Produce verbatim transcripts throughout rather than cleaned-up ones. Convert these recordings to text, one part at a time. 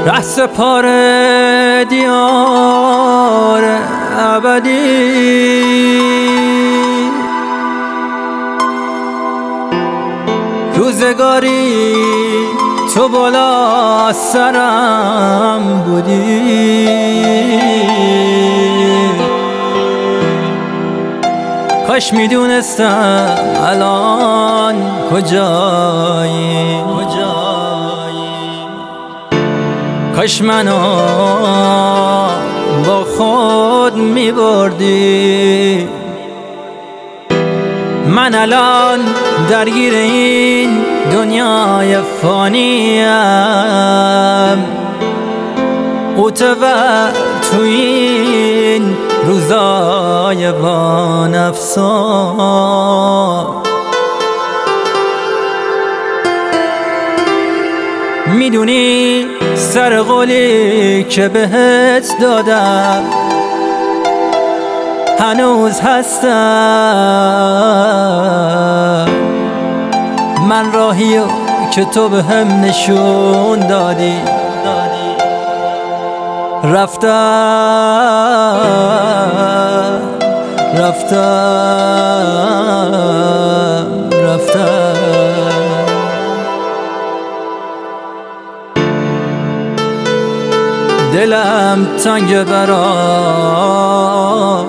رهسپار دیار ابدی، روزگاری تو بالا سرم بودی، کاش میدونستم الان کجایی، کاش منو با خود میبردی. من الان درگیر این دنیای فانیم، قوطه و تو این روزای با نفسا. میدونی سر قولی که بهت دادم هنوز هستم، من راهیو که تو به هم نشون دادی رفتم رفتم رفتم. دلم تنگ برات،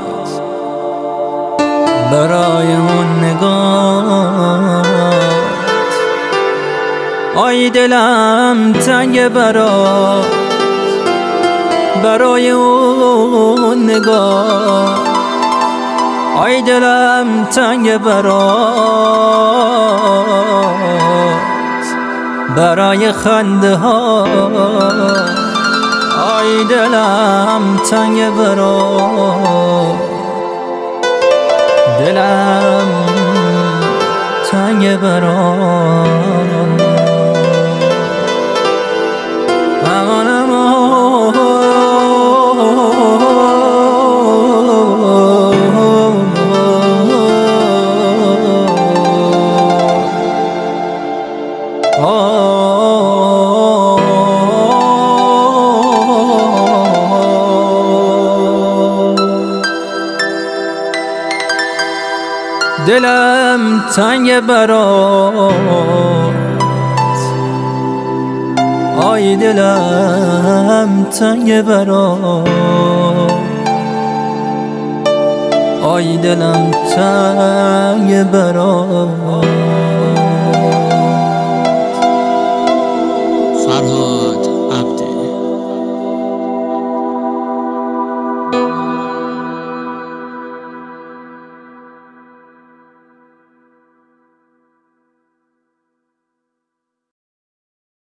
برای اون نگات. آی دلم تنگ برات، برای اون نگات. آی دلم تنگ برات، برای خنده ها. آی دلم تنگ برات، دلم تنگ برات. دلم تنگ برات، آی دلم تنگ برات، آی دلم تنگ برات.